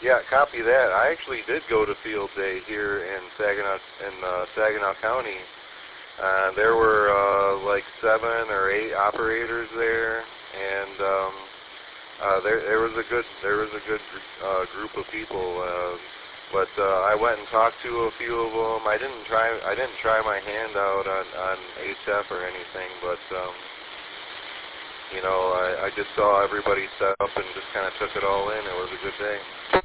Yeah, copy that. I actually did go to field day here in Saginaw County. There were like 7 or 8 operators there, and there was a good group of people. But I went and talked to a few of them. I didn't try my hand out on HF or anything, but I just saw everybody set up and just kind of took it all in. It was a good day.